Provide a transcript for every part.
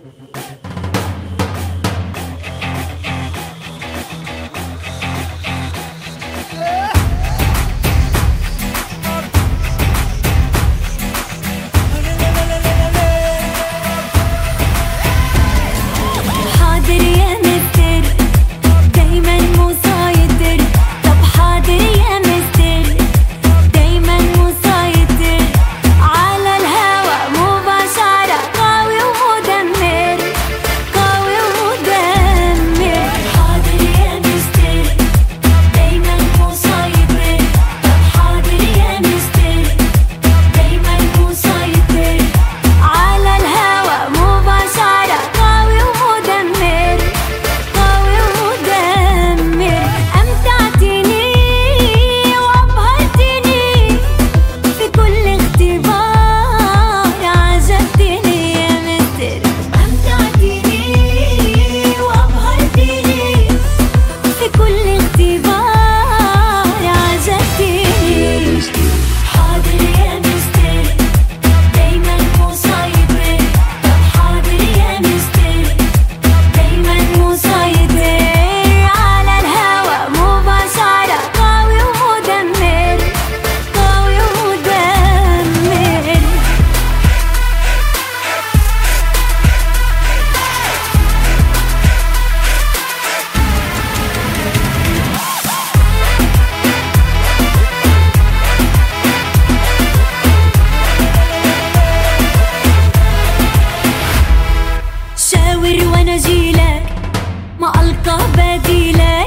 وانا جيلك ما ألقى بديلك،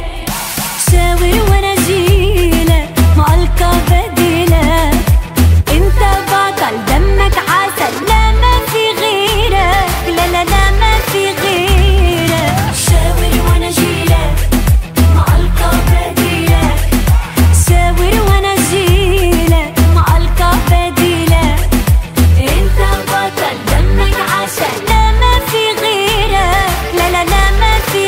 شاور وانا جيلك ما ألقى بديلك. انت بطل دمك عسل، لا ما في غيرك، لا لا لا ما في غيرك. شاور وانا جيلك ما ألقى بديلك، شاور وانا جيلك ما ألقى بديلك. انت بطل دمك عسل، لا ما في غيرك، لا لا لا ما في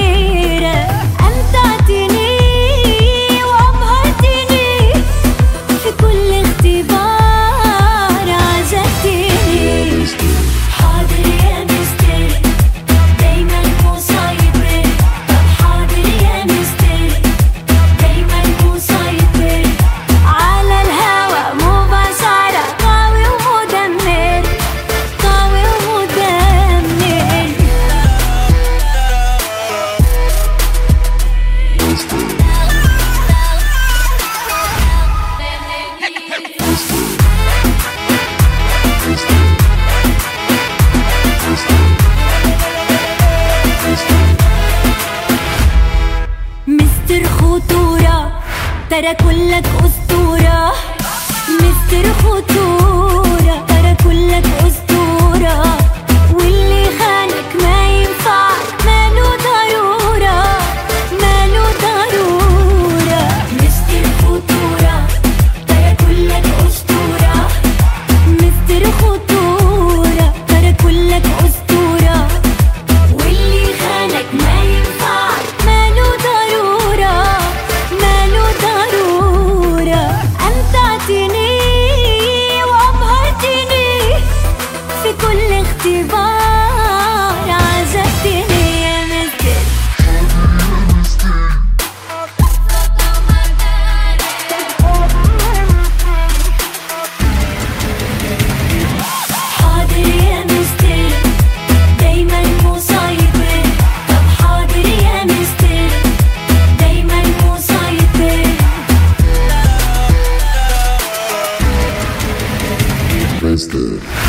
غيرك. أمتعتني وأبهرتني في كل اختبار، عجبتني. حاضر يا مستر دايما مسيطر، طب حاضر يا مستر دايما مسيطر على الهوى مباشرة، قوي ومدمر، قوي ومدمر. مستر خطورة ترى كلك أسطورة، مستر خطورة ترى كلك أسطورة. واللي خانك ما ينفعك، ماله ضرورة، ماله ضرورة. مستر خطورة ترى كلك أسطورة، مستر خطورة ترى كلك أسطورة. واللي خانك ما ينفعك، ماله ضرورة، ماله ضرورة. أمتعتني وأبهرتني في كل اختبار، عجبتني يا مستر. حاضر يا مستر دايما مسيطر، طب حاضر يا مستر دايما مسيطر. Mr.